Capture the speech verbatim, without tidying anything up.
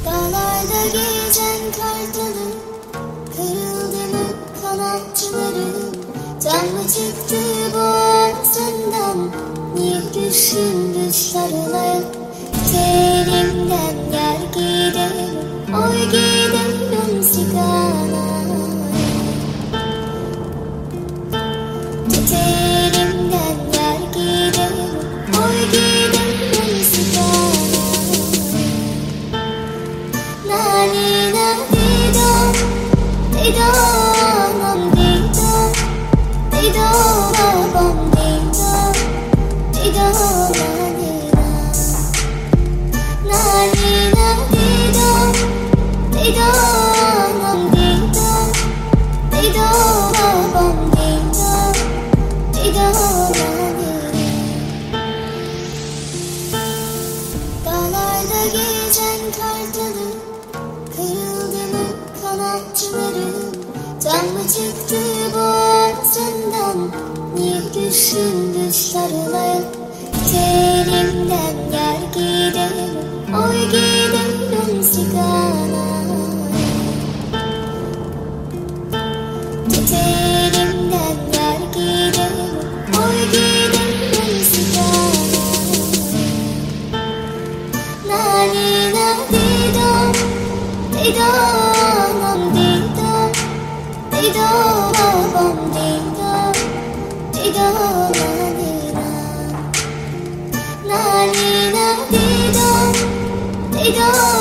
Dağlarda gezen kartalı, kırıldı mı kanatçıları? Can mı çıktı boğazından? Niye düşündü sarılayım? Telimden yer giderim, oy giderim sigara. Telimden yer giderim, oy giderim sigara. Nani na dido, dido nam dido, dido bam dido, dido nani na. Nani na dido, dido nam dido, dido bam dido, dido nani na. Dağlarda gezen kartalı, kırıldı mı kanatçıları? Can mı çıktı boğazından? Niye düşündü sarılayım? Telimden yer giderim, oy giderim sigara. Telimden yer giderim, oy giderim sigara. Nani na dido, dido nam dido, dido bam dido, dido nani na. Nani na dido, dido